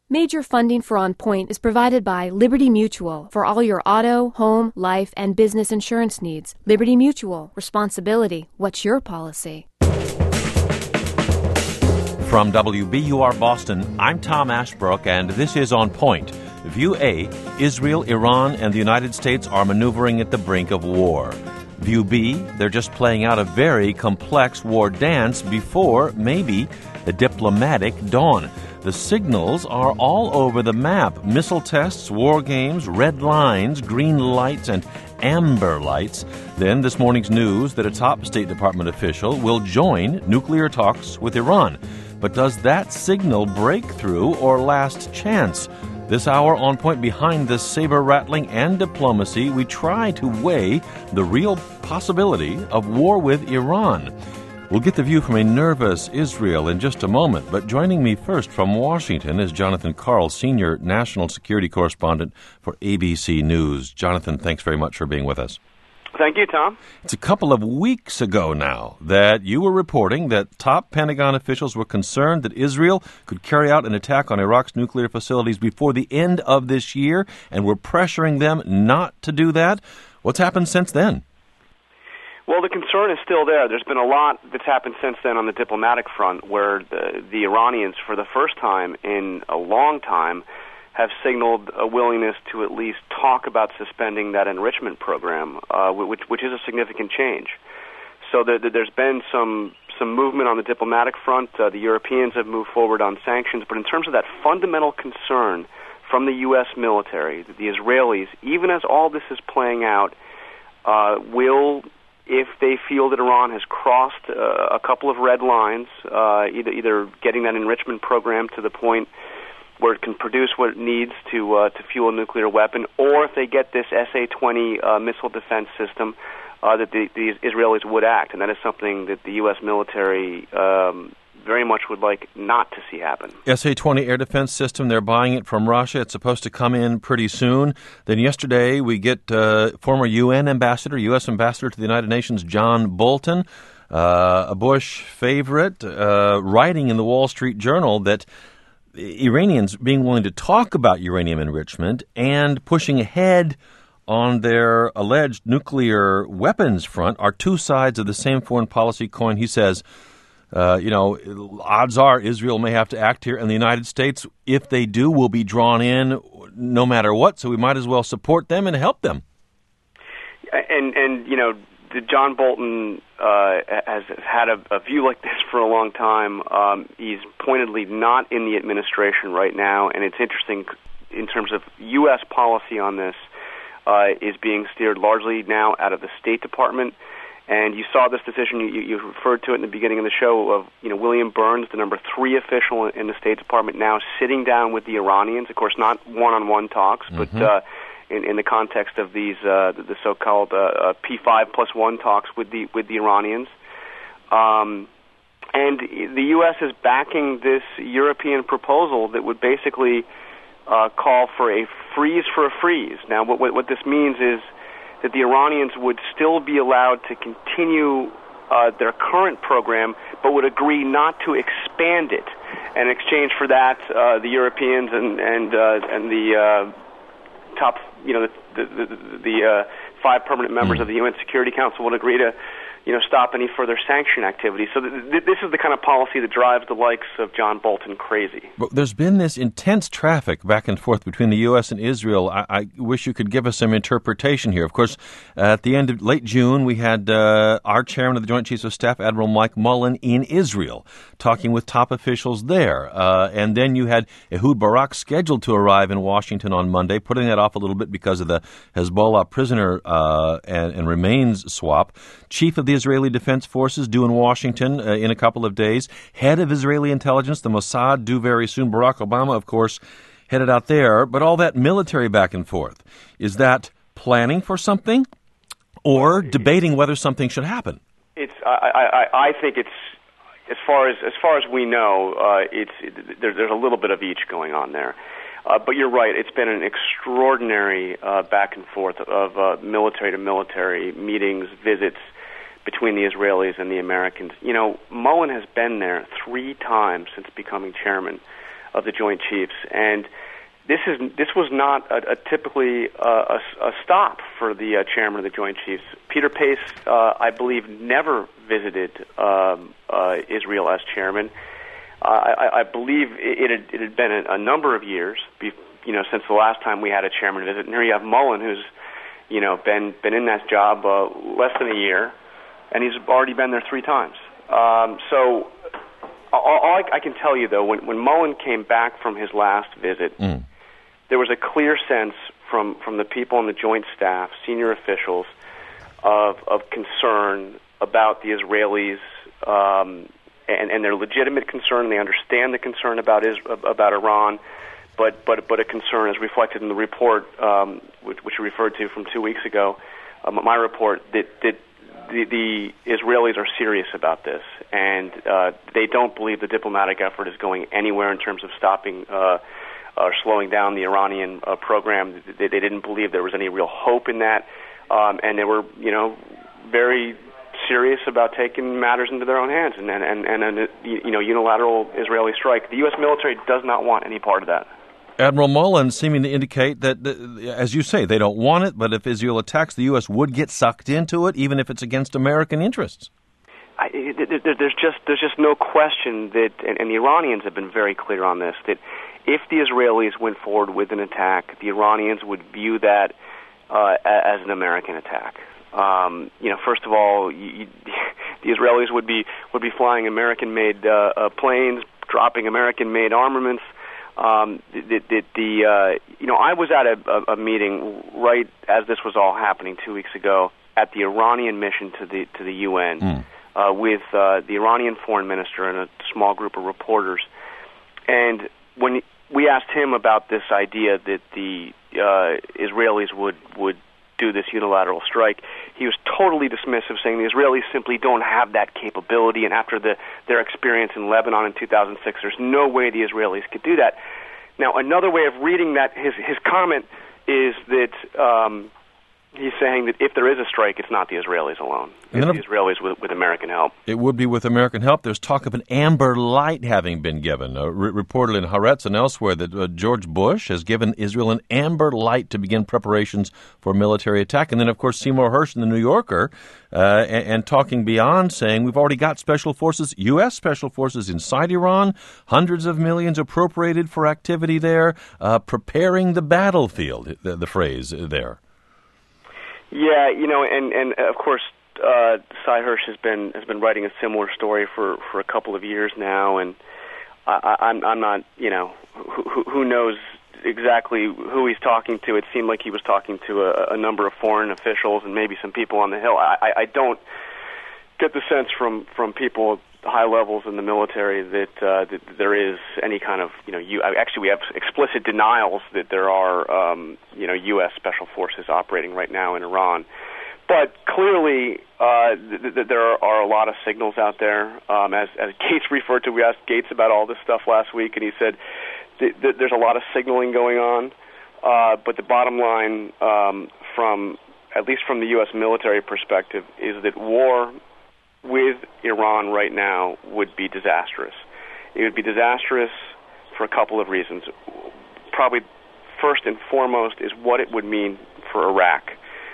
Major funding for On Point is provided by Liberty Mutual for all your auto, home, life, and business insurance needs. Liberty Mutual. Responsibility. What's your policy? From WBUR Boston, I'm Tom Ashbrook, and this is On Point. View A, Israel, Iran, and the United States are maneuvering at the brink of war. View B, they're just playing out a very complex war dance before, maybe, a diplomatic dawn. The signals are all over the map. Missile tests, war games, red lines, green lights, and amber lights. Then this morning's news that a top State Department official will join nuclear talks with Iran. But does that signal break through or last chance? This hour, On Point, behind this saber-rattling and diplomacy, we try to weigh the real possibility of war with Iran. We'll get the view from a nervous Israel in just a moment, but joining me first from Washington is Jonathan Karl, Senior National Security Correspondent for ABC News. Jonathan, thanks very much for being with us. Thank you, Tom. It's a couple of weeks ago now that you were reporting that top Pentagon officials were concerned that Israel could carry out an attack on Iraq's nuclear facilities before the end of this year, and were pressuring them not to do that. What's happened since then? Well, the concern is still there. There's been a lot that's happened since then on the diplomatic front, where the Iranians, for the first time in a long time, have signaled a willingness to at least talk about suspending that enrichment program, which is a significant change. So there's been some movement on the diplomatic front. The Europeans have moved forward on sanctions, but in terms of that fundamental concern from the U.S. military, the Israelis, even as all this is playing out, will, if they feel that Iran has crossed a couple of red lines, either getting that enrichment program to the point where it can produce what it needs to fuel a nuclear weapon, or if they get this SA-20 missile defense system, that the Israelis would act. And that is something that the U.S. military very much would like not to see happen. SA-20 air defense system, they're buying it from Russia. It's supposed to come in pretty soon. Then yesterday we get former UN ambassador, U.S. ambassador to the United Nations, John Bolton, a Bush favorite, writing in the Wall Street Journal that Iranians being willing to talk about uranium enrichment and pushing ahead on their alleged nuclear weapons front are two sides of the same foreign policy coin. He says, odds are Israel may have to act here, and the United States, if they do, will be drawn in no matter what, so we might as well support them and help them. And John Bolton has had a view like this for a long time. He's pointedly not in the administration right now, and it's interesting in terms of U.S. policy on this is being steered largely now out of the State Department. And you saw this decision, you referred to it in the beginning of the show, of William Burns, the number 3 official in the State Department, now sitting down with the Iranians. Of course, not one-on-one talks, but in the context of these the so-called P5+1 talks with the Iranians. And the U.S. is backing this European proposal that would basically call for a freeze for a freeze. Now, what this means is that the Iranians would still be allowed to continue their current program, but would agree not to expand it. And in exchange for that, the Europeans and the top, the 5 permanent members of the UN Security Council would agree to, stop any further sanction activity. So this is the kind of policy that drives the likes of John Bolton crazy. But there's been this intense traffic back and forth between the U.S. and Israel. I wish you could give us some interpretation here. Of course, at the end of late June, we had our chairman of the Joint Chiefs of Staff, Admiral Mike Mullen, in Israel, talking with top officials there. And then you had Ehud Barak scheduled to arrive in Washington on Monday, putting that off a little bit because of the Hezbollah prisoner and remains swap. Chief of the Israeli Defense Forces due in Washington in a couple of days. Head of Israeli intelligence, the Mossad, due very soon. Barack Obama, of course, headed out there. But all that military back and forth, is that planning for something or debating whether something should happen? I think it's, as far as we know, there's a little bit of each going on there. But you're right, it's been an extraordinary back and forth of military to military meetings, visits between the Israelis and the Americans. Mullen has been there 3 times since becoming chairman of the Joint Chiefs. And this was not typically a stop for the chairman of the Joint Chiefs. Peter Pace, I believe, never visited Israel as chairman. I believe it had been a number of years, since the last time we had a chairman visit. And here you have Mullen, who's been in that job less than a year, and he's already been there 3 times. So all I can tell you, though, when Mullen came back from his last visit, there was a clear sense from the people on the Joint Staff, senior officials, of concern about the Israelis and their legitimate concern. They understand the concern about Iran, but a concern as reflected in the report, which you referred to from 2 weeks ago, my report, that the Israelis are serious about this, and they don't believe the diplomatic effort is going anywhere in terms of stopping or slowing down the Iranian program. They didn't believe there was any real hope in that, and they were, very serious about taking matters into their own hands and a unilateral Israeli strike. The U.S. military does not want any part of that. Admiral Mullen seeming to indicate that, as you say, they don't want it, but if Israel attacks, the U.S. would get sucked into it, even if it's against American interests. There's just no question that, and the Iranians have been very clear on this, that if the Israelis went forward with an attack, the Iranians would view that as an American attack. First of all, the Israelis would be flying American-made planes, dropping American-made armaments. I was at a meeting right as this was all happening 2 weeks ago at the Iranian mission to the UN with the Iranian foreign minister and a small group of reporters. And when we asked him about this idea that the Israelis would do this unilateral strike, he was totally dismissive, saying the Israelis simply don't have that capability, and after their experience in Lebanon in 2006, there's no way the Israelis could do that. Now, another way of reading that, his comment is that he's saying that if there is a strike, it's not the Israelis alone. It's the Israelis with American help. It would be with American help. There's talk of an amber light having been given. Reported in Haaretz and elsewhere that George Bush has given Israel an amber light to begin preparations for military attack. And then, of course, Seymour Hersh in the New Yorker and talking beyond, saying we've already got special forces, U.S. special forces inside Iran, hundreds of millions appropriated for activity there, preparing the battlefield, the phrase there. Yeah, and of course, Sy Hersh has been writing a similar story for a couple of years now, and I'm not, who knows exactly who he's talking to. It seemed like he was talking to a number of foreign officials and maybe some people on the Hill. I don't get the sense from people at high levels in the military that there is any kind of, actually we have explicit denials that there are, U.S. special forces operating right now in Iran. But clearly, there are a lot of signals out there. As Gates referred to, we asked Gates about all this stuff last week, and he said there's a lot of signaling going on. But the bottom line, at least from the U.S. military perspective, is that war with Iran right now would be disastrous. It would be disastrous for a couple of reasons. Probably first and foremost is what it would mean for Iraq.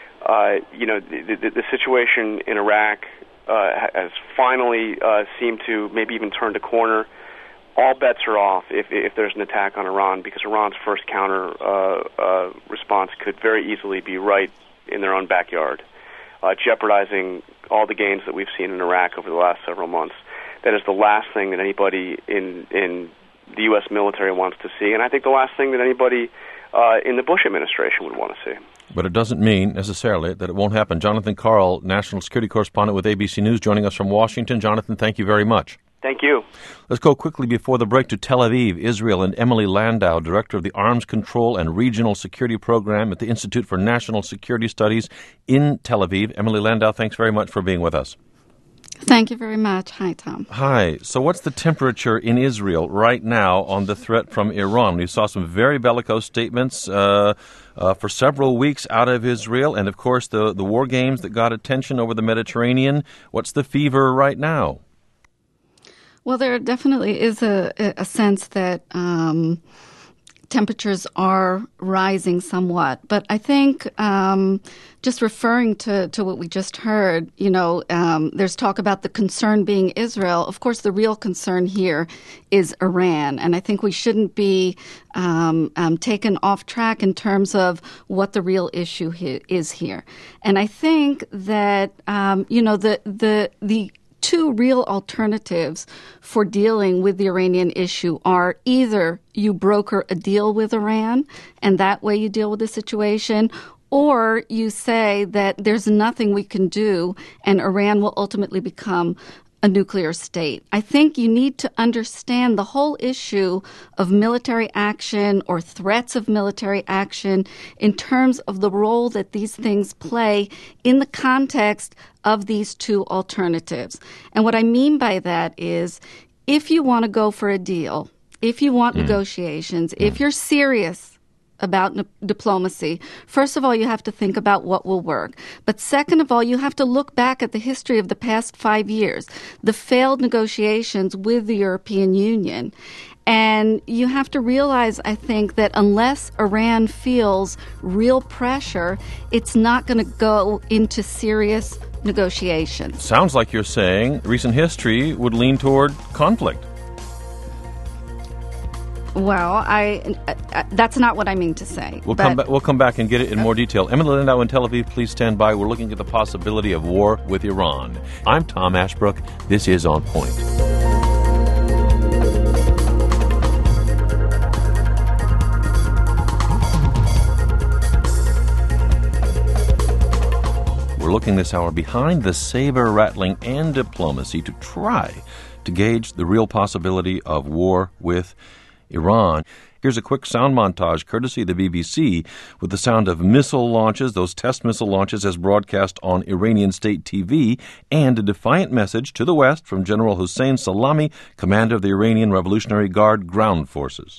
The situation in Iraq has finally seemed to maybe even turned a corner. All bets are off if there's an attack on Iran, because Iran's first counter response could very easily be right in their own backyard, jeopardizing all the gains that we've seen in Iraq over the last several months. That is the last thing that anybody in the U.S. military wants to see, and I think the last thing that anybody in the Bush administration would want to see. But it doesn't mean necessarily that it won't happen. Jonathan Karl, national security correspondent with ABC News, joining us from Washington. Jonathan, thank you very much. Thank you. Let's go quickly before the break to Tel Aviv, Israel, and Emily Landau, director of the Arms Control and Regional Security Program at the Institute for National Security Studies in Tel Aviv. Emily Landau, thanks very much for being with us. Thank you very much. Hi, Tom. Hi. So what's the temperature in Israel right now on the threat from Iran? We saw some very bellicose statements for several weeks out of Israel, and, of course, the war games that got attention over the Mediterranean. What's the fever right now? Well, there definitely is a sense that temperatures are rising somewhat. But I think just referring to what we just heard, there's talk about the concern being Israel. Of course, the real concern here is Iran. And I think we shouldn't be taken off track in terms of what the real issue is here. And I think that, the two real alternatives for dealing with the Iranian issue are either you broker a deal with Iran and that way you deal with the situation, or you say that there's nothing we can do and Iran will ultimately become a nuclear state. I think you need to understand the whole issue of military action or threats of military action in terms of the role that these things play in the context of these two alternatives. And what I mean by that is if you want to go for a deal, if you want negotiations, if you're serious about diplomacy, first of all, you have to think about what will work. But second of all, you have to look back at the history of the past 5 years, the failed negotiations with the European Union. And you have to realize, I think, that unless Iran feels real pressure, it's not going to go into serious negotiations. Sounds like you're saying recent history would lean toward conflict. Well, that's not what I mean to say. We'll come back and get it in more detail. Emily Landau in Tel Aviv, please stand by. We're looking at the possibility of war with Iran. I'm Tom Ashbrook. This is On Point. We're looking this hour behind the saber-rattling and diplomacy to try to gauge the real possibility of war with Iran. Here's a quick sound montage courtesy of the BBC with the sound of missile launches, those test missile launches as broadcast on Iranian state TV, and a defiant message to the West from General Hossein Salami, commander of the Iranian Revolutionary Guard ground forces.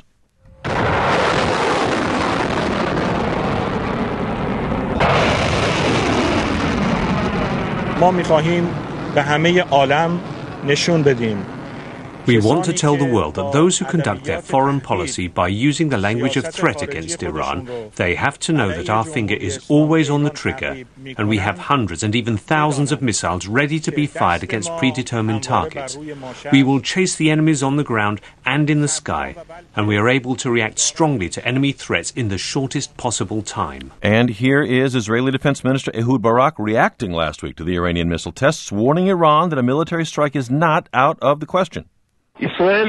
ما می‌خواهیم به همه عالم نشون بدیم. We want to tell the world that those who conduct their foreign policy by using the language of threat against Iran, they have to know that our finger is always on the trigger, and we have hundreds and even thousands of missiles ready to be fired against predetermined targets. We will chase the enemies on the ground and in the sky, and we are able to react strongly to enemy threats in the shortest possible time. And here is Israeli Defense Minister Ehud Barak reacting last week to the Iranian missile tests, warning Iran that a military strike is not out of the question. Israel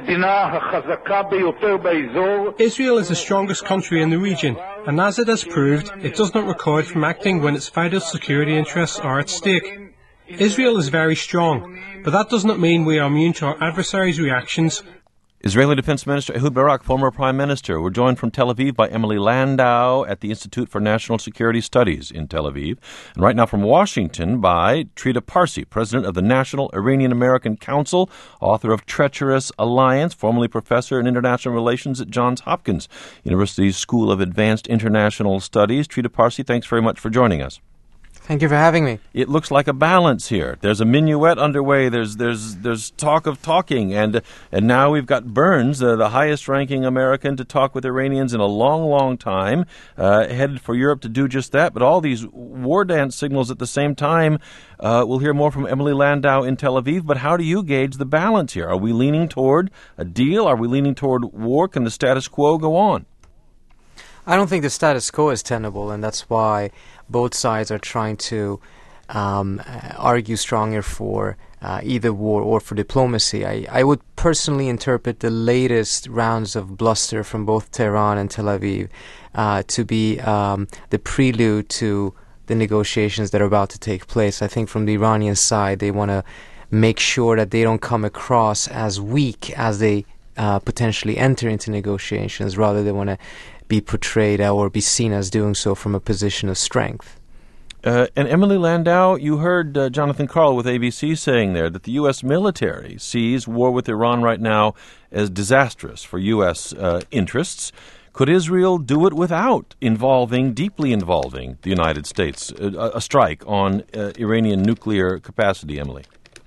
is the strongest country in the region, and as it has proved, it does not recoil from acting when its vital security interests are at stake. Israel is very strong, but that does not mean we are immune to our adversaries' reactions. Israeli Defense Minister Ehud Barak, former Prime Minister. We're joined from Tel Aviv by Emily Landau at the Institute for National Security Studies in Tel Aviv. And right now from Washington by Trita Parsi, President of the National Iranian-American Council, author of Treacherous Alliance, formerly professor in international relations at Johns Hopkins University's School of Advanced International Studies. Trita Parsi, thanks very much for joining us. Thank you for having me. It looks like a balance here. There's a minuet underway. There's talk of talking, and now we've got Burns, the highest-ranking American to talk with Iranians in a long, long time, headed for Europe to do just that. But all these war dance signals at the same time. We'll hear more from Emily Landau in Tel Aviv. But how do you gauge the balance here? Are we leaning toward a deal? Are we leaning toward war? Can the status quo go on? I don't think the status quo is tenable, and that's why both sides are trying to argue stronger for either war or for diplomacy. I would personally interpret the latest rounds of bluster from both Tehran and Tel Aviv to be the prelude to the negotiations that are about to take place. I think from the Iranian side, they want to make sure that they don't come across as weak as they potentially enter into negotiations. Rather, they want to be portrayed or be seen as doing so from a position of strength. And Emily Landau, you heard Jonathan Karl with ABC saying there that the U.S. military sees war with Iran right now as disastrous for U.S. interests. Could Israel do it without deeply involving the United States, a strike on Iranian nuclear capacity, Emily?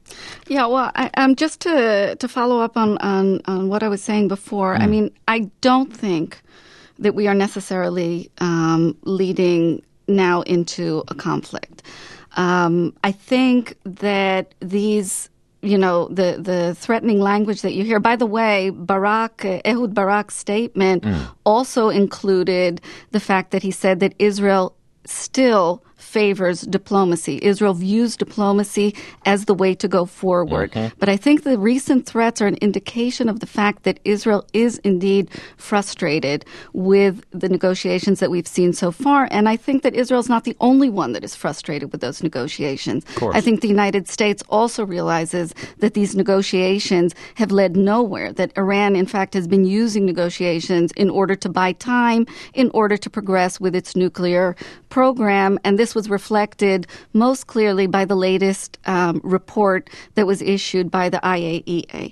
Yeah, well, just to follow up on what I was saying before, I mean, I don't think that we are necessarily leading now into a conflict. I think that these, the threatening language that you hear, by the way, Ehud Barak's statement also included the fact that he said that Israel still favors diplomacy. Israel views diplomacy as the way to go forward. But I think the recent threats are an indication of the fact that Israel is indeed frustrated with the negotiations that we've seen so far. And I think that Israel's not the only one that is frustrated with those negotiations. I think the United States also realizes that these negotiations have led nowhere, that Iran, in fact, has been using negotiations in order to buy time, in order to progress with its nuclear program. And this was reflected most clearly by the latest report that was issued by the IAEA.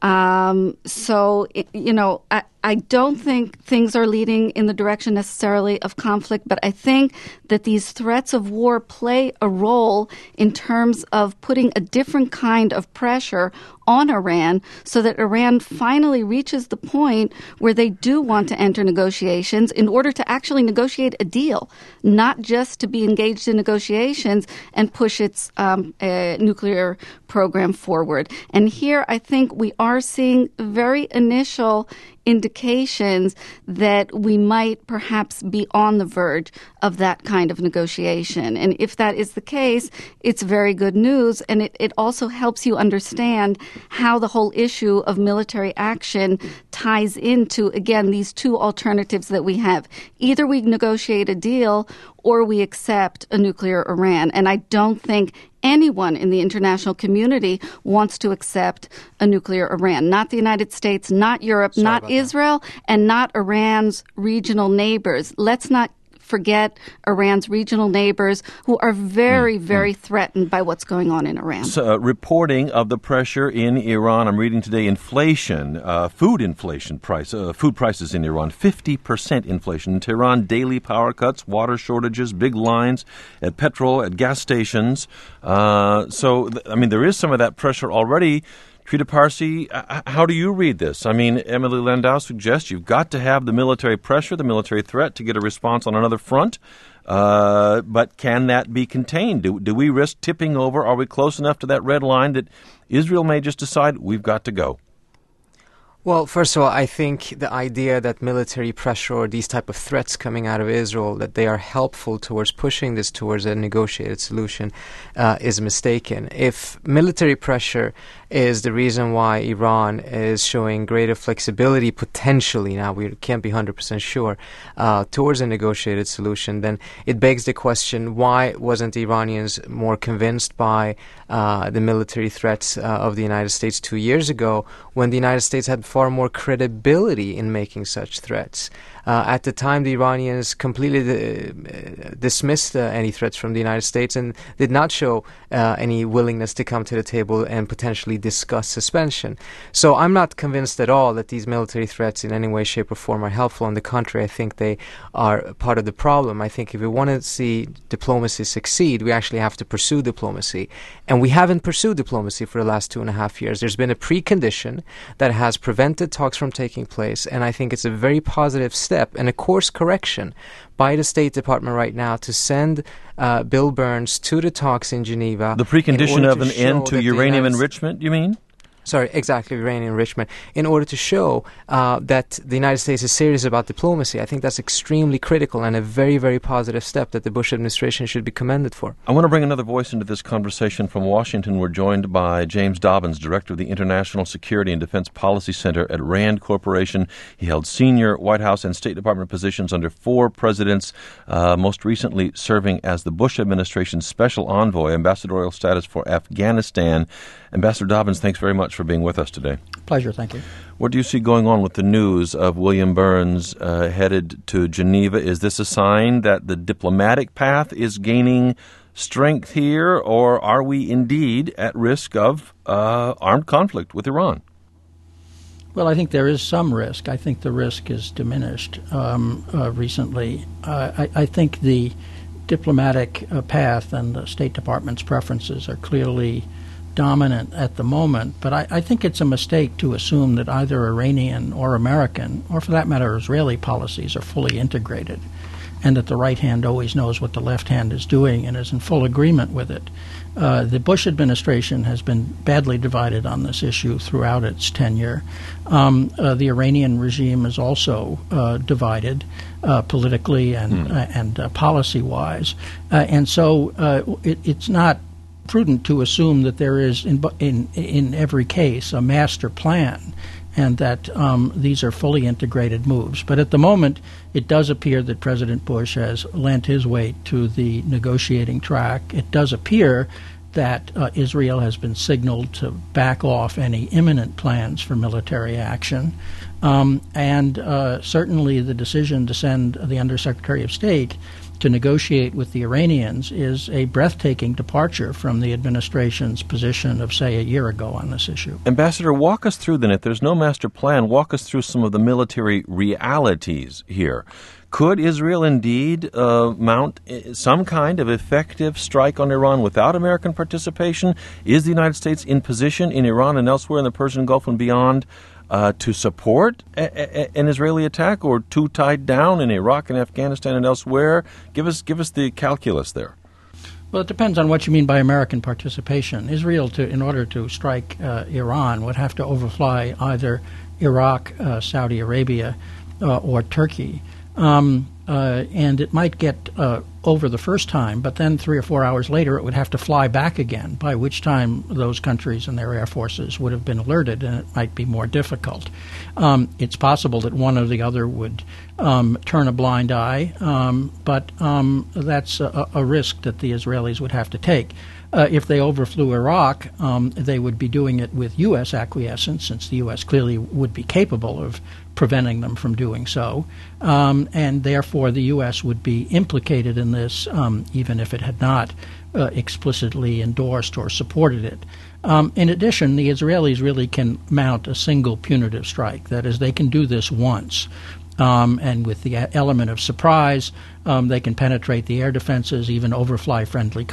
I don't think things are leading in the direction necessarily of conflict, but I think that these threats of war play a role in terms of putting a different kind of pressure on Iran so that Iran finally reaches the point where they do want to enter negotiations in order to actually negotiate a deal, not just to be engaged in negotiations and push its nuclear program forward. And here I think we are seeing very initial indications that we might perhaps be on the verge of that kind of negotiation. And if that is the case, it's very good news. And it also helps you understand how the whole issue of military action ties into, again, these two alternatives that we have. Either we negotiate a deal or we accept a nuclear Iran. And I don't think anyone in the international community wants to accept a nuclear Iran. Not the United States, not Europe, not Israel, and not Iran's regional neighbors. Let's not forget Iran's regional neighbors who are very, very threatened by what's going on in Iran. So, reporting of the pressure in Iran. I'm reading today inflation, food prices in Iran, 50% inflation. In Tehran, daily power cuts, water shortages, big lines at petrol, at gas stations. There is some of that pressure already. Trita Parsi, how do you read this? I mean, Emily Landau suggests you've got to have the military pressure, the military threat to get a response on another front. But can that be contained? Do we risk tipping over? Are we close enough to that red line that Israel may just decide we've got to go? Well, first of all, I think the idea that military pressure or these type of threats coming out of Israel, that they are helpful towards pushing this towards a negotiated solution is mistaken. If military pressure is the reason why Iran is showing greater flexibility potentially, now we can't be 100% sure, towards a negotiated solution, then it begs the question, why wasn't the Iranians more convinced by the military threats of the United States 2 years ago, when the United States had far more credibility in making such threats? At the time, the Iranians completely dismissed any threats from the United States and did not show any willingness to come to the table and potentially discuss suspension. So I'm not convinced at all that these military threats in any way, shape, or form are helpful. On the contrary, I think they are part of the problem. I think if we want to see diplomacy succeed, we actually have to pursue diplomacy. And we haven't pursued diplomacy for the last 2.5 years. There's been a precondition that has prevented talks from taking place, and I think it's a very positive step and a course correction by the State Department right now to send Bill Burns to the talks in Geneva. The precondition of an end to uranium enrichment, you mean? Sorry, exactly, uranium enrichment, in order to show that the United States is serious about diplomacy. I think that's extremely critical and a very, very positive step that the Bush administration should be commended for. I want to bring another voice into this conversation from Washington. We're joined by James Dobbins, Director of the International Security and Defense Policy Center at RAND Corporation. He held senior White House and State Department positions under 4 presidents, most recently serving as the Bush administration's special envoy, ambassadorial status for Afghanistan. Ambassador Dobbins, thanks very much for being with us today. Pleasure, thank you. What do you see going on with the news of William Burns headed to Geneva? Is this a sign that the diplomatic path is gaining strength here, or are we indeed at risk of armed conflict with Iran? Well, I think there is some risk. I think the risk is diminished recently. I think the diplomatic path and the State Department's preferences are clearly dominant at the moment, but I think it's a mistake to assume that either Iranian or American, or for that matter Israeli policies are fully integrated, and that the right hand always knows what the left hand is doing and is in full agreement with it. The Bush administration has been badly divided on this issue throughout its tenure. The Iranian regime is also divided politically and policy-wise. And so it's not prudent to assume that there is, in every case, a master plan and that these are fully integrated moves. But at the moment, it does appear that President Bush has lent his weight to the negotiating track. It does appear that Israel has been signaled to back off any imminent plans for military action. And certainly the decision to send the Undersecretary of State to negotiate with the Iranians is a breathtaking departure from the administration's position of, say, a year ago on this issue. Ambassador, walk us through then, if there's no master plan, walk us through some of the military realities here. Could Israel indeed mount some kind of effective strike on Iran without American participation? Is the United States in position in Iran and elsewhere in the Persian Gulf and beyond to support an Israeli attack, or too tied down in Iraq and Afghanistan and elsewhere? Give us the calculus there. Well, it depends on what you mean by American participation. Israel, in order to strike Iran, would have to overfly either Iraq, Saudi Arabia, or Turkey. And it might get over the first time, but then 3 or 4 hours later it would have to fly back again, by which time those countries and their air forces would have been alerted, and it might be more difficult. It's possible that one or the other would turn a blind eye, but that's a risk that the Israelis would have to take. If they overflew Iraq, they would be doing it with U.S. acquiescence, since the U.S. clearly would be capable of preventing them from doing so, and therefore the U.S. would be implicated in this, even if it had not explicitly endorsed or supported it. In addition, the Israelis really can mount a single punitive strike. That is, they can do this once. And with the element of surprise, they can penetrate the air defenses, even overfly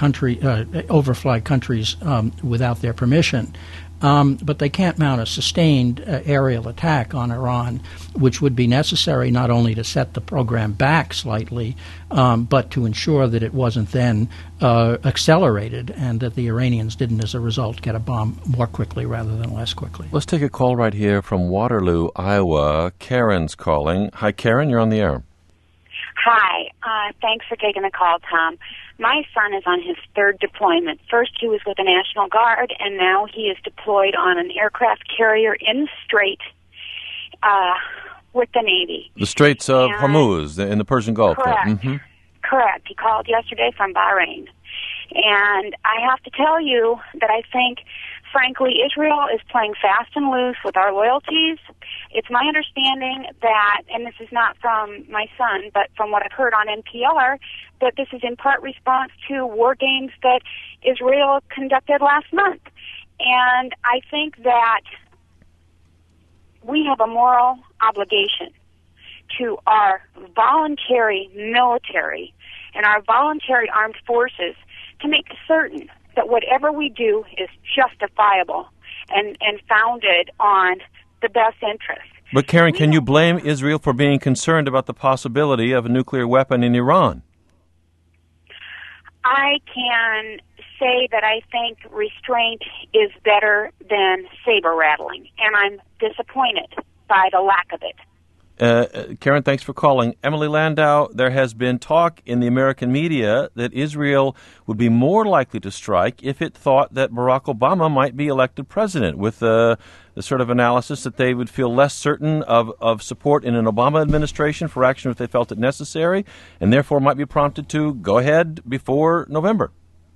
countries without their permission. But they can't mount a sustained aerial attack on Iran, which would be necessary not only to set the program back slightly, but to ensure that it wasn't then accelerated and that the Iranians didn't, as a result, get a bomb more quickly rather than less quickly. Let's take a call right here from Waterloo, Iowa. Karen's calling. Hi, Karen. You're on the air. Hi. Thanks for taking the call, Tom. My son is on his third deployment. First, he was with the National Guard, and now he is deployed on an aircraft carrier in the Strait with the Navy. The Straits of Hormuz in the Persian Gulf. Correct. Mm-hmm. Correct. He called yesterday from Bahrain. And I have to tell you that I think, frankly, Israel is playing fast and loose with our loyalties. It's my understanding that, and this is not from my son, but from what I've heard on NPR, that this is in part response to war games that Israel conducted last month. And I think that we have a moral obligation to our voluntary military and our voluntary armed forces to make certain that whatever we do is justifiable and founded on the best interests. But Karen, can you blame Israel for being concerned about the possibility of a nuclear weapon in Iran? I can say that I think restraint is better than saber rattling, and I'm disappointed by the lack of it. Karen, thanks for calling. Emily Landau, there has been talk in the American media that Israel would be more likely to strike if it thought that Barack Obama might be elected president, with the sort of analysis that they would feel less certain of support in an Obama administration for action if they felt it necessary, and therefore might be prompted to go ahead before November.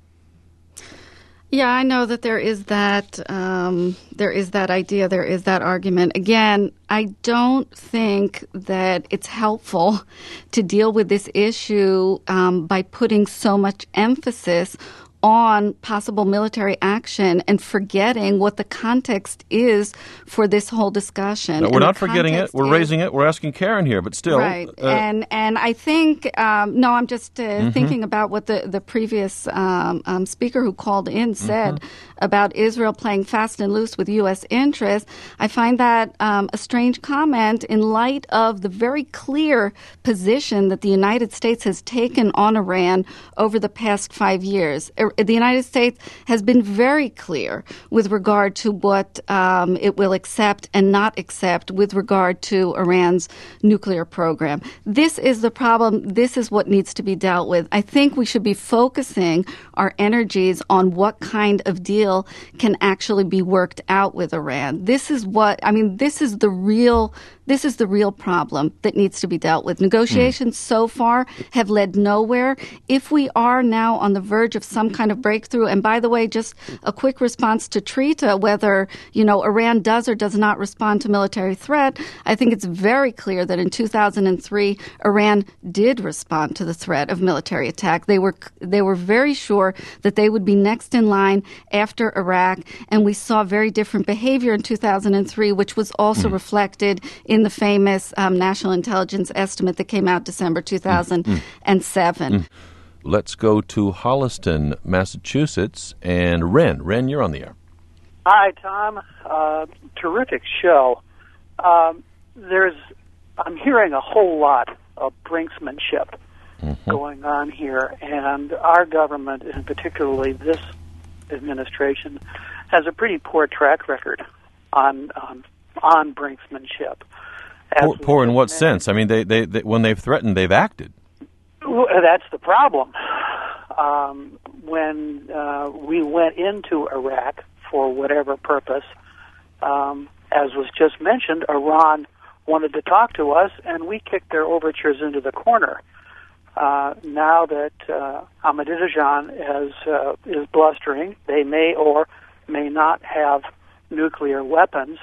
Yeah, I know that there is that idea, there is that argument. Again, I don't think that it's helpful to deal with this issue by putting so much emphasis on possible military action and forgetting what the context is for this whole discussion. No, we're not forgetting it. We're raising it. We're asking Karen here, but still. Right. And I think, I'm just thinking about what the previous speaker who called in said. about Israel playing fast and loose with U.S. interests, I find that a strange comment in light of the very clear position that the United States has taken on Iran over the past 5 years. The United States has been very clear with regard to what it will accept and not accept with regard to Iran's nuclear program. This is the problem. This is what needs to be dealt with. I think we should be focusing our energies on what kind of deal can actually be worked out with Iran. This is the real problem that needs to be dealt with. Negotiations so far have led nowhere. If we are now on the verge of some kind of breakthrough, and by the way, just a quick response to Trita, whether, Iran does or does not respond to military threat, I think it's very clear that in 2003, Iran did respond to the threat of military attack. They were very sure that they would be next in line after Iraq, and we saw very different behavior in 2003, which was also reflected in the famous national intelligence estimate that came out December 2007. Let's go to Holliston, Massachusetts, and Ren. Ren, you're on the air. Hi, Tom. Terrific show. I'm hearing a whole lot of brinksmanship going on here, and our government, and particularly this administration, has a pretty poor track record on brinksmanship. Poor in what sense? I mean, they when they've threatened, they've acted. Well, that's the problem. When we went into Iraq for whatever purpose, as was just mentioned, Iran wanted to talk to us, and we kicked their overtures into the corner. Now that Ahmadinejad is blustering, they may or may not have nuclear weapons.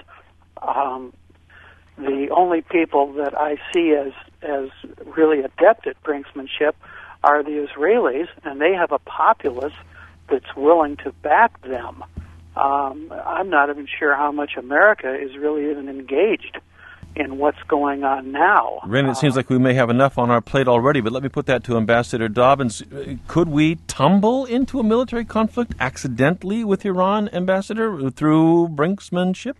The only people that I see as really adept at brinksmanship are the Israelis, and they have a populace that's willing to back them. I'm not even sure how much America is really even engaged in what's going on now. Ren, it seems like we may have enough on our plate already, but let me put that to Ambassador Dobbins. Could we tumble into a military conflict accidentally with Iran, Ambassador, through brinksmanship?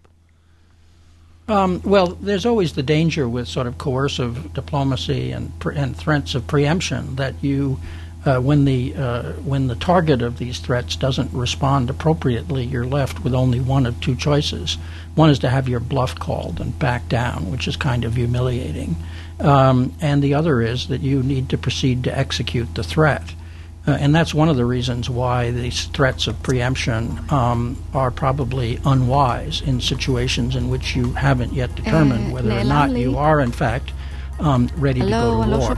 Well, there's always the danger with sort of coercive diplomacy and threats of preemption that you, when the target of these threats doesn't respond appropriately, you're left with only one of two choices. One is to have your bluff called and back down, which is kind of humiliating, and the other is that you need to proceed to execute the threat. And that's one of the reasons why these threats of preemption are probably unwise in situations in which you haven't yet determined whether or not you are, in fact, ready to go to war.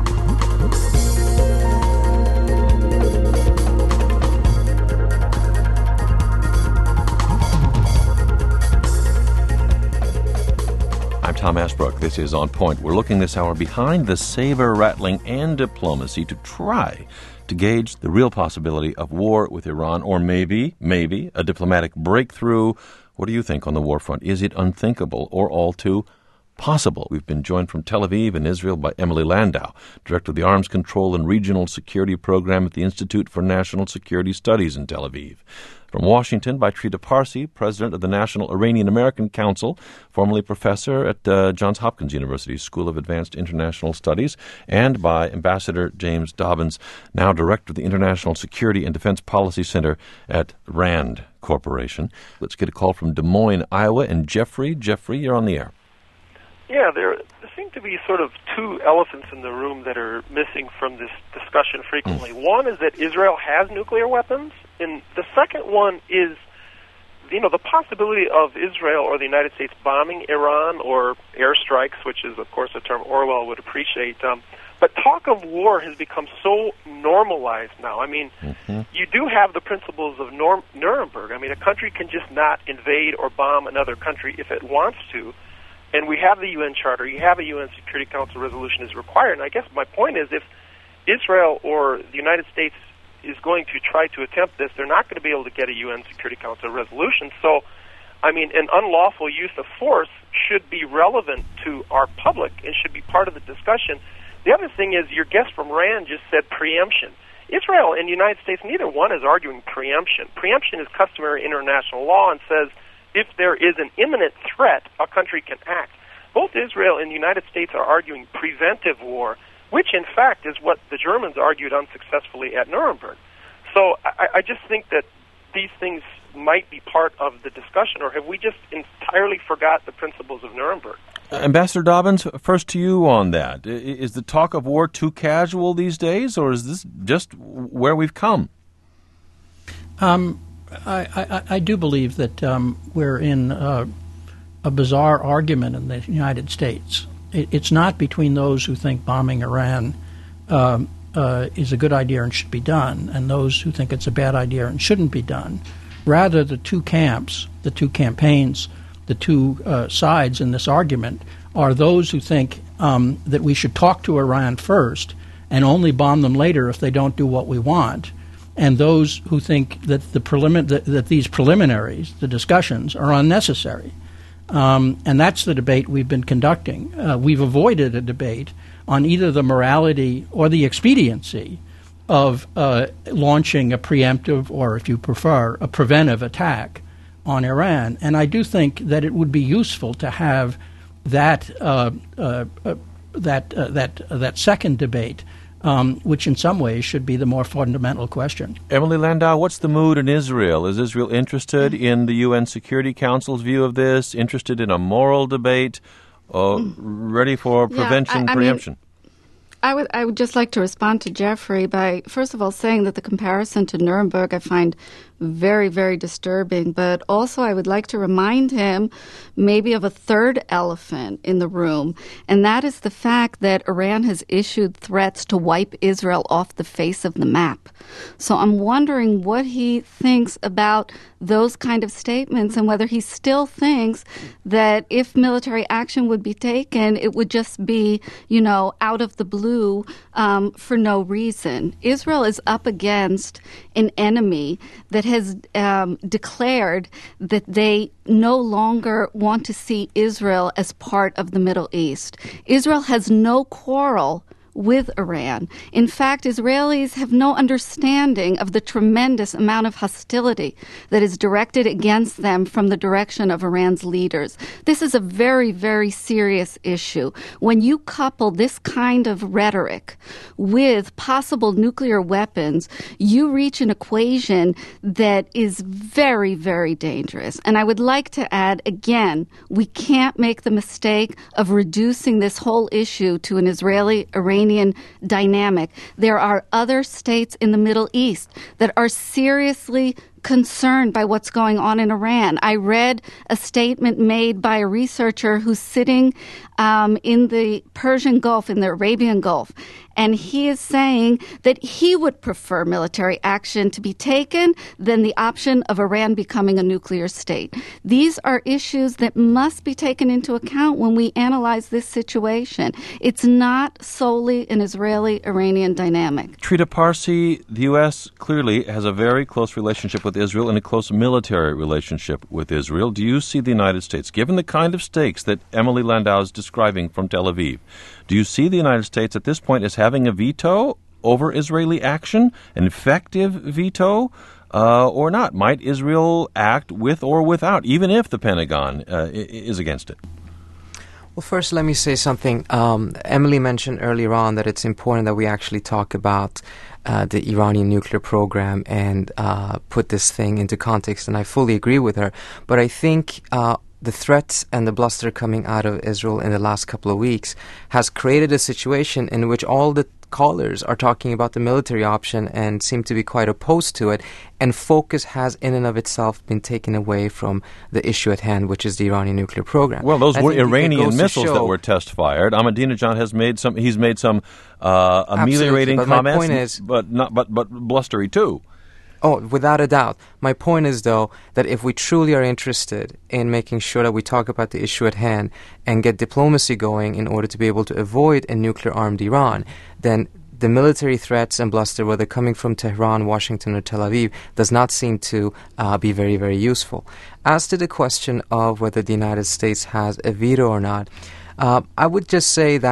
I'm Tom Ashbrook. This is On Point. We're looking this hour behind the saber-rattling and diplomacy to try to gauge the real possibility of war with Iran, or maybe a diplomatic breakthrough. What do you think on the war front? Is it unthinkable or all too possible? We've been joined from Tel Aviv in Israel by Emily Landau, Director of the Arms Control and Regional Security Program at the Institute for National Security Studies in Tel Aviv. From Washington by Trita Parsi, President of the National Iranian-American Council, formerly professor at Johns Hopkins University School of Advanced International Studies, and by Ambassador James Dobbins, now Director of the International Security and Defense Policy Center at RAND Corporation. Let's get a call from Des Moines, Iowa, and Jeffrey. Jeffrey, you're on the air. Yeah, there seem to be sort of two elephants in the room that are missing from this discussion frequently. One is that Israel has nuclear weapons, and the second one is, the possibility of Israel or the United States bombing Iran or airstrikes, which is, of course, a term Orwell would appreciate. But talk of war has become so normalized now. I mean, you do have the principles of Nuremberg. I mean, a country can just not invade or bomb another country if it wants to. And we have the UN Charter. You have a UN Security Council resolution is required. And I guess my point is, if Israel or the United States is going to try to attempt this, they're not going to be able to get a UN Security Council resolution. So, I mean, an unlawful use of force should be relevant to our public and should be part of the discussion. The other thing is, your guest from RAND just said preemption. Israel and the United States, neither one is arguing preemption. Preemption is customary international law and says if there is an imminent threat, a country can act. Both Israel and the United States are arguing preventive war, which in fact is what the Germans argued unsuccessfully at Nuremberg. So I just think that these things might be part of the discussion, or have we just entirely forgot the principles of Nuremberg? Ambassador Dobbins, first to you on that. Is the talk of war too casual these days, or is this just where we've come? I do believe that we're in a bizarre argument in the United States. It's not between those who think bombing Iran is a good idea and should be done, and those who think it's a bad idea and shouldn't be done. Rather, the two camps, the two campaigns, the two sides in this argument are those who think that we should talk to Iran first and only bomb them later if they don't do what we want, and those who think that that these preliminaries, the discussions, are unnecessary. And that's the debate we've been conducting. We've avoided a debate on either the morality or the expediency of launching a preemptive, or if you prefer, a preventive attack on Iran. And I do think that it would be useful to have that second debate, which in some ways should be the more fundamental question. Emily Landau, what's the mood in Israel? Is Israel interested in the UN Security Council's view of this, interested in a moral debate, ready for prevention, preemption? I would just like to respond to Jeffrey by, first of all, saying that the comparison to Nuremberg I find very, very disturbing. But also I would like to remind him maybe of a third elephant in the room, and that is the fact that Iran has issued threats to wipe Israel off the face of the map. So I'm wondering what he thinks about those kind of statements and whether he still thinks that if military action would be taken, it would just be, out of the blue for no reason. Israel is up against an enemy that has declared that they no longer want to see Israel as part of the Middle East. Israel has no quarrel with Iran. In fact, Israelis have no understanding of the tremendous amount of hostility that is directed against them from the direction of Iran's leaders. This is a very, very serious issue. When you couple this kind of rhetoric with possible nuclear weapons, you reach an equation that is very, very dangerous. And I would like to add, again, we can't make the mistake of reducing this whole issue to an Israeli-Iranian dynamic. There are other states in the Middle East that are seriously concerned by what's going on in Iran. I read a statement made by a researcher who's sitting in the Persian Gulf, in the Arabian Gulf, and he is saying that he would prefer military action to be taken than the option of Iran becoming a nuclear state. These are issues that must be taken into account when we analyze this situation. It's not solely an Israeli-Iranian dynamic. Trita Parsi, the U.S. clearly has a very close relationship with Israel and a close military relationship with Israel. Do you see the United States, given the kind of stakes that Emily Landau is describing from Tel Aviv, do you see the United States at this point as having a veto over Israeli action, an effective veto, or not? Might Israel act with or without, even if the Pentagon is against it? Well, first, let me say something. Emily mentioned earlier on that it's important that we actually talk about the Iranian nuclear program and put this thing into context, and I fully agree with her. But I think the threats and the bluster coming out of Israel in the last couple of weeks has created a situation in which all the callers are talking about the military option and seem to be quite opposed to it, and focus has in and of itself been taken away from the issue at hand, which is the Iranian nuclear program. Well, those were Iranian missiles that were test-fired. Ahmadinejad has made some. He's made some ameliorating comments, my point is, but blustery too. Oh, without a doubt. My point is, though, that if we truly are interested in making sure that we talk about the issue at hand and get diplomacy going in order to be able to avoid a nuclear-armed Iran, then the military threats and bluster, whether coming from Tehran, Washington, or Tel Aviv, does not seem to be very, very useful. As to the question of whether the United States has a veto or not, I would just say that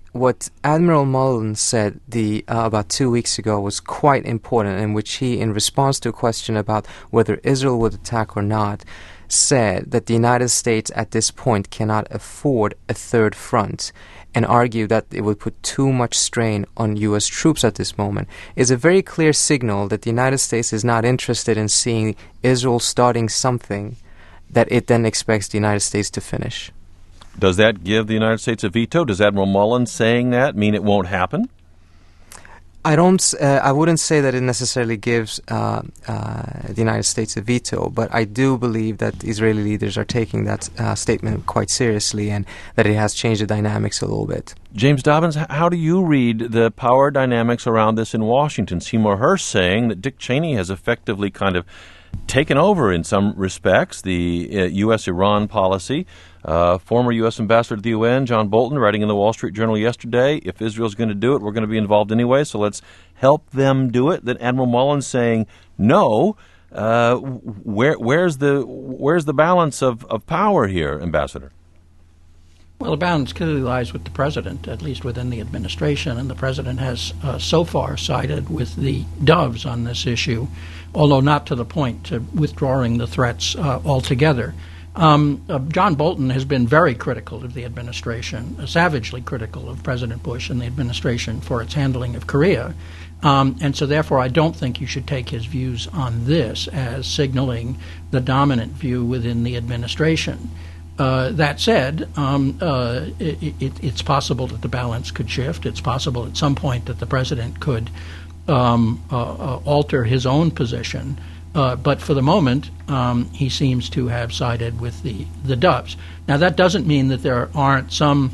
what Admiral Mullen said about 2 weeks ago was quite important, in which he, in response to a question about whether Israel would attack or not, said that the United States at this point cannot afford a third front, and argued that it would put too much strain on U.S. troops at this moment. Is a very clear signal that the United States is not interested in seeing Israel starting something that it then expects the United States to finish. Does that give the United States a veto? Does Admiral Mullen saying that mean it won't happen? I wouldn't say that it necessarily gives the United States a veto, but I do believe that Israeli leaders are taking that statement quite seriously, and that it has changed the dynamics a little bit. James Dobbins, how do you read the power dynamics around this in Washington? Seymour Hersh saying that Dick Cheney has effectively kind of taken over in some respects the U.S.-Iran policy. Former U.S. Ambassador to the UN, John Bolton, writing in the Wall Street Journal yesterday, if Israel's going to do it, we're going to be involved anyway, so let's help them do it. Then Admiral Mullen saying, no, where's the balance of power here, Ambassador? Well, the balance clearly lies with the president, at least within the administration, and the president has so far sided with the doves on this issue, although not to the point to withdrawing the threats altogether. John Bolton has been very critical of the administration, savagely critical of President Bush and the administration for its handling of Korea. And so therefore I don't think you should take his views on this as signaling the dominant view within the administration. That said, it's possible that the balance could shift. It's possible at some point that the president could alter his own position. But for the moment, he seems to have sided with the doves. Now, that doesn't mean that there aren't some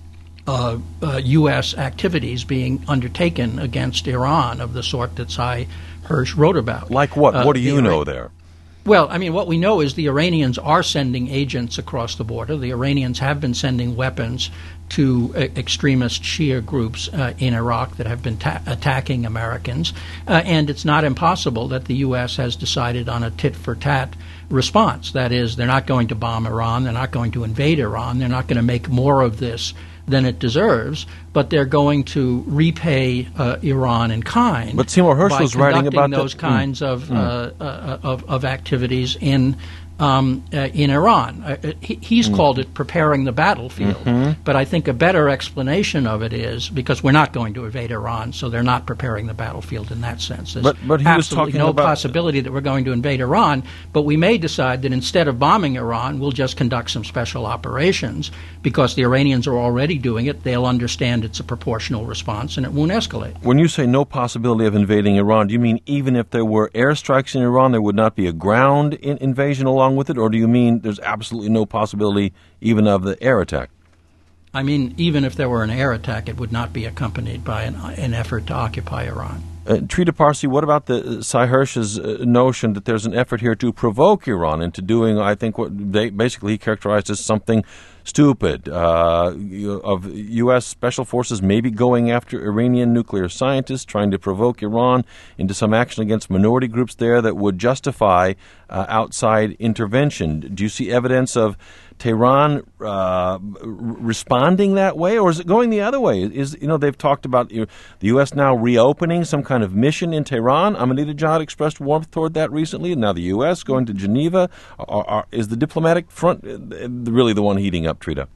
U.S. activities being undertaken against Iran of the sort that Sy Hersh wrote about. Like what? What do you know there? Well, I mean, what we know is the Iranians are sending agents across the border. The Iranians have been sending weapons to extremist Shia groups in Iraq that have been attacking Americans. And it's not impossible that the U.S. has decided on a tit-for-tat response. That is, they're not going to bomb Iran. They're not going to invade Iran. They're not going to make more of this than it deserves, but they're going to repay Iran in kind. But Seymour Hersh was writing about those kinds of activities in Iran. He's called it preparing the battlefield, but I think a better explanation of it is because we're not going to invade Iran, so they're not preparing the battlefield in that sense. There's but he was talking no about possibility that we're going to invade Iran, but we may decide that instead of bombing Iran, we'll just conduct some special operations because the Iranians are already doing it. They'll understand it's a proportional response and it won't escalate. When you say no possibility of invading Iran, do you mean even if there were airstrikes in Iran, there would not be a ground invasion along with it, or do you mean there's absolutely no possibility even of the air attack? I mean, even if there were an air attack, it would not be accompanied by an effort to occupy Iran. Trita Parsi, what about the Sy Hersh's notion that there's an effort here to provoke Iran into doing, I think, what he characterized as something stupid, of U.S. special forces maybe going after Iranian nuclear scientists, trying to provoke Iran into some action against minority groups there that would justify outside intervention? Do you see evidence of Tehran responding that way, or is it going the other way? They've talked about the U.S. now reopening some kind of mission in Tehran. Ahmadinejad expressed warmth toward that recently, and now the U.S. going to Geneva. Is the diplomatic front really the one heating up, Trita?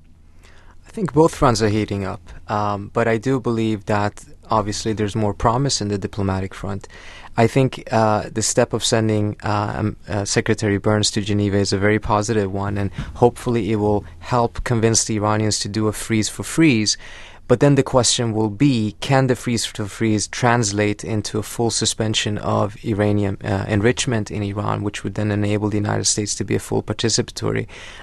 I think both fronts are heating up, but I do believe that obviously there's more promise in the diplomatic front. I think the step of sending Secretary Burns to Geneva is a very positive one, and hopefully it will help convince the Iranians to do a freeze for freeze. But then the question will be, can the freeze for freeze translate into a full suspension of uranium enrichment in Iran, which would then enable the United States to be a full participant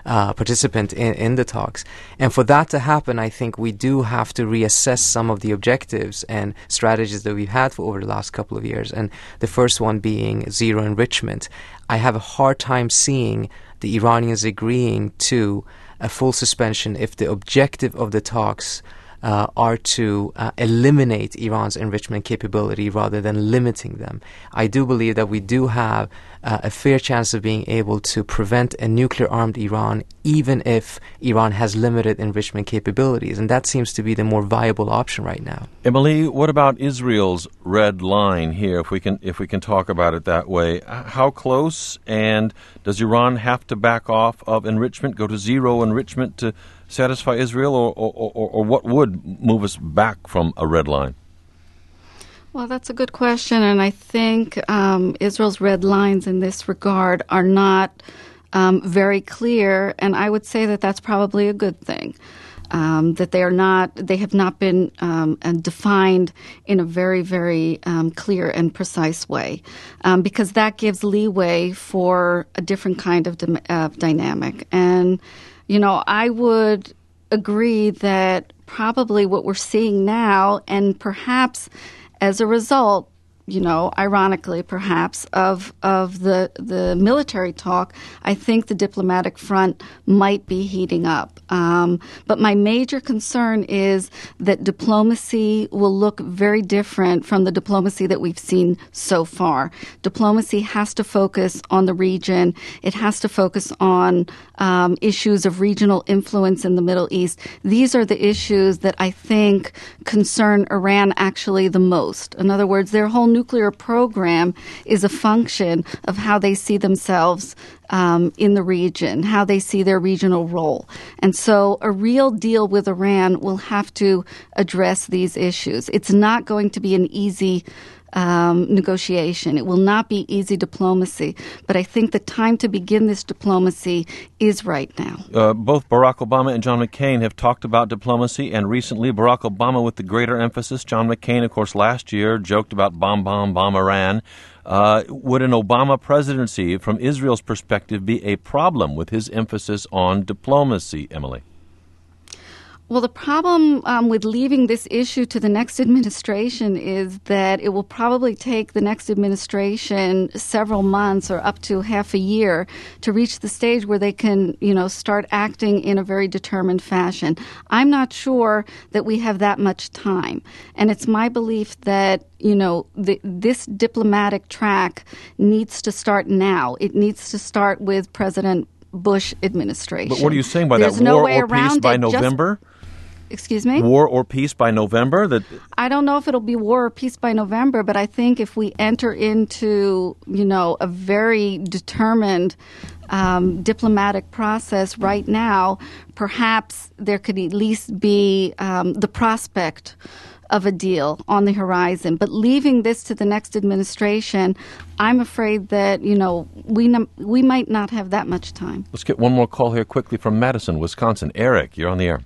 in the talks? And for that to happen, I think we do have to reassess some of the objectives and strategies that we've had for over the last couple of years. And the first one being zero enrichment. I have a hard time seeing the Iranians agreeing to a full suspension if the objective of the talks are to eliminate Iran's enrichment capability rather than limiting them. I do believe that we do have a fair chance of being able to prevent a nuclear-armed Iran, even if Iran has limited enrichment capabilities, and that seems to be the more viable option right now. Emily, what about Israel's red line here, if we can talk about it that way? How close, and does Iran have to back off of enrichment, go to zero enrichment to satisfy Israel, or what would move us back from a red line? Well, that's a good question, and I think Israel's red lines in this regard are not very clear, and I would say that that's probably a good thing. That they have not been defined in a very, very clear and precise way, because that gives leeway for a different kind of dynamic. And, I would agree that probably what we're seeing now, and perhaps as a result, ironically perhaps, of the military talk, I think the diplomatic front might be heating up. But my major concern is that diplomacy will look very different from the diplomacy that we've seen so far. Diplomacy has to focus on the region. It has to focus on issues of regional influence in the Middle East. These are the issues that I think concern Iran actually the most. In other words, their whole nuclear program is a function of how they see themselves in the region, how they see their regional role. And so a real deal with Iran will have to address these issues. It's not going to be an easy negotiation. It will not be easy diplomacy, but I think the time to begin this diplomacy is right now. Both Barack Obama and John McCain have talked about diplomacy, and recently Barack Obama with the greater emphasis. John McCain, of course, last year joked about bomb Iran. Would an Obama presidency, from Israel's perspective, be a problem with his emphasis on diplomacy, Emily? Well, the problem with leaving this issue to the next administration is that it will probably take the next administration several months or up to half a year to reach the stage where they can, start acting in a very determined fashion. I'm not sure that we have that much time. And it's my belief that, this diplomatic track needs to start now. It needs to start with President Bush administration. But what are you saying by There's that? No war way or peace by November? Excuse me? War or peace by November? I don't know if it'll be war or peace by November, but I think if we enter into, a very determined diplomatic process right now, perhaps there could at least be the prospect of a deal on the horizon. But leaving this to the next administration, I'm afraid that, we might not have that much time. Let's get one more call here quickly from Madison, Wisconsin. Eric, you're on the air.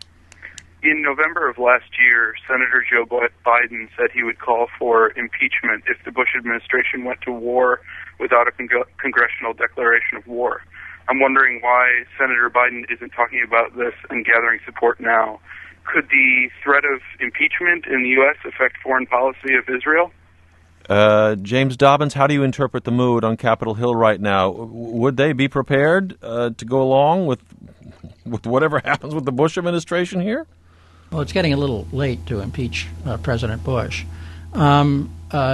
In November of last year, Senator Joe Biden said he would call for impeachment if the Bush administration went to war without a congressional declaration of war. I'm wondering why Senator Biden isn't talking about this and gathering support now. Could the threat of impeachment in the U.S. affect foreign policy of Israel? James Dobbins, how do you interpret the mood on Capitol Hill right now? Would they be prepared to go along with whatever happens with the Bush administration here? Well, it's getting a little late to impeach President Bush, and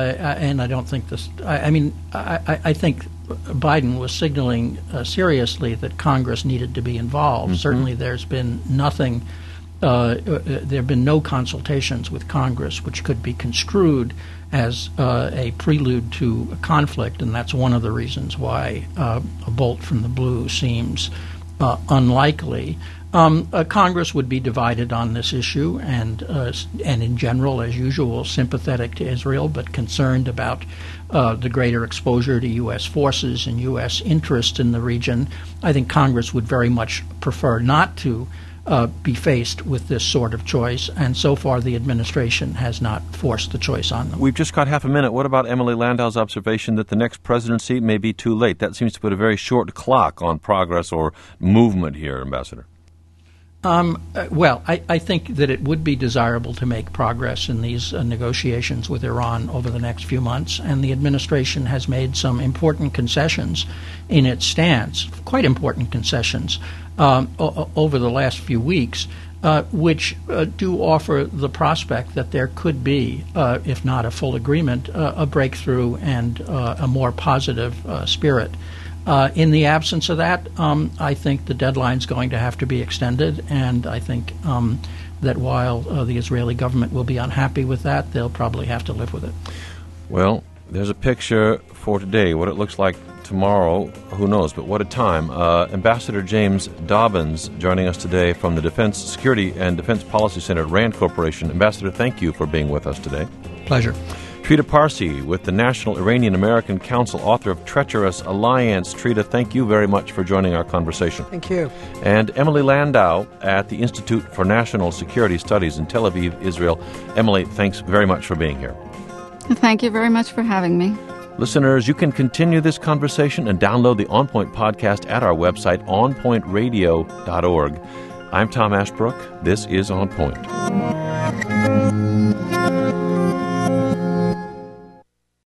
I don't think this. I think Biden was signaling seriously that Congress needed to be involved. Mm-hmm. Certainly, there's been nothing. There have been no consultations with Congress, which could be construed as a prelude to a conflict, and that's one of the reasons why a bolt from the blue seems unlikely. Congress would be divided on this issue, and in general, as usual, sympathetic to Israel, but concerned about the greater exposure to U.S. forces and U.S. interest in the region. I think Congress would very much prefer not to be faced with this sort of choice, and so far the administration has not forced the choice on them. We've just got half a minute. What about Emily Landau's observation that the next presidency may be too late? That seems to put a very short clock on progress or movement here, Ambassador. Well, I think that it would be desirable to make progress in these negotiations with Iran over the next few months, and the administration has made some important concessions in its stance, quite important concessions, over the last few weeks. which do offer the prospect that there could be, if not a full agreement, a breakthrough and a more positive spirit. In the absence of that, I think the deadline's going to have to be extended, and I think that while the Israeli government will be unhappy with that, they'll probably have to live with it. Well, there's a picture for today. What it looks like tomorrow, who knows, but what a time. Ambassador James Dobbins joining us today from the Defense Security and Defense Policy Center at RAND Corporation. Ambassador, thank you for being with us today. Pleasure. Trita Parsi with the National Iranian-American Council, author of Treacherous Alliance. Trita, thank you very much for joining our conversation. Thank you. And Emily Landau at the Institute for National Security Studies in Tel Aviv, Israel. Emily, thanks very much for being here. Thank you very much for having me. Listeners, you can continue this conversation and download the On Point podcast at our website, onpointradio.org. I'm Tom Ashbrook. This is On Point.